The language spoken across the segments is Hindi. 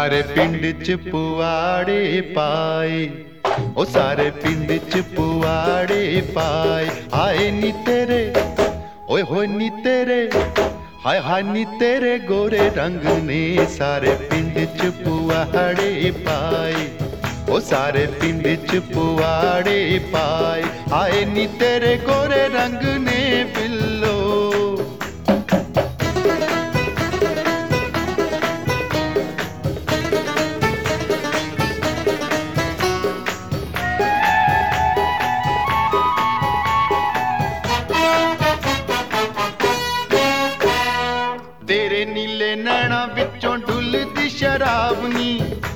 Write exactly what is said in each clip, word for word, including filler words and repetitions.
सारे पिंड च पुआड़े पाए, ओ सारे पिंड च पुआड़े पाए। आए नी तेरे ओए होए नी तेरे, हाय हाय नी तेरे गोरे रंग ने सारे पिंड च पुआड़े पाए, ओ सारे पिंड च पुआड़े पाए। आए नी तेरे गोरे रंग ने बिल्लो। तेरे नीले नैना विचों डुलदी शराब नी,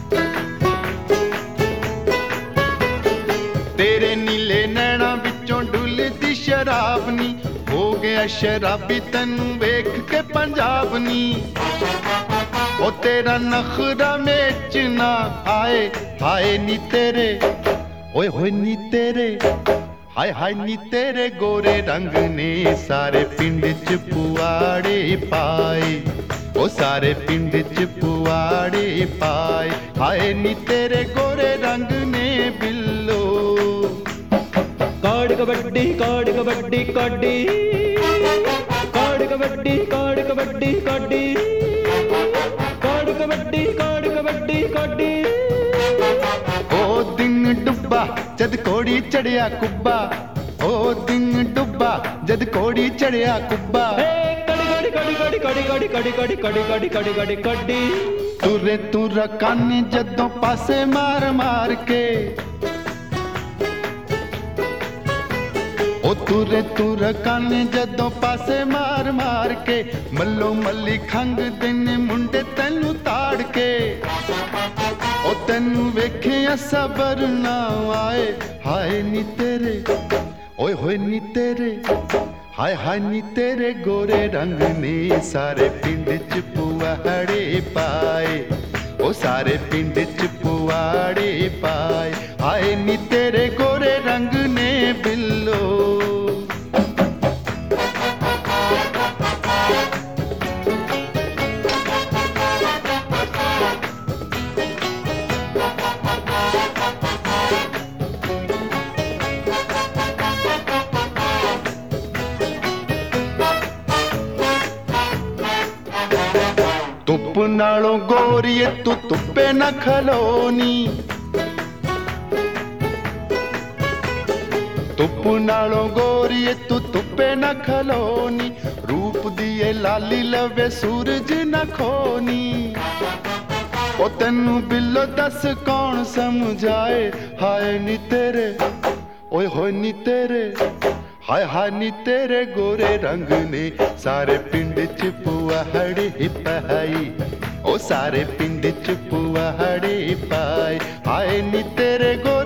तेरे नीले नैना विचों डुलदी शराब नी। हो गया शराबी तैनू वेख के पंजाब नी। ओ तेरा नखरा मेच ना आए, हाय नी तेरे ओए होए नी तेरे, हाय हाय नी तेरे गोरे रंग ने सारे पिंड च पुआड़े पाए, ओ सारे पिंड च पुआड़े पाए। हाय नी तेरे गोरे रंग ने बिल्लो। काड़ कबड्डी काड़ कबड्डी काडी, काड़ कबड्डी काड़ कबड्डी काडी, काड़ कबड्डी काड़ कबड्डी काडी। ओ दिन डुब्बा जद कोड़ी चढ़िया कुब्बा, ओ दिन डुब्बा जद कोड़ी चढ़िया कुब्बा। कड़ी कड़ी कड़ी कड़ी कड़ी कड़ी कड़ी कड़ी कड़ी कड़ी कड़ी कड़ी। तुरे तुर कानी जदों पासे मार मार के, ओ तुरे तुर कानी जदों पासे मार मार के। मल्लो मल्ली खंग दिन मुंडे तैनू ताड़ के, ओ तैनू वेखिया सबर ना आए। हाय नी तेरे ओए होए नी तेरे, हाय हाय नी तेरे गोरे रंग ने सारे पिंड च पुआड़े पाए, ओ सारे पिंड च पुआड़े पाए। हाय नी तेरे गोरे रंग ने बिल्लो। धुप नालों गोरीए तू धुप्पे न खलोनी, धुप नालों गोरीए तू धुप्पे न खलोनी। रूप दिए लाली लवे सूरज न खोनी, ओ तैनू बिल्लो दस कौन समझाए। हाय नी तेरे ओए होए नी तेरे, हाय हाय नी तेरे गोरे रंग ने सारे पिंड च पुआड़े पाई, ओ सारे पिंड च पुआड़े पाए। हाय नी तेरे गोरे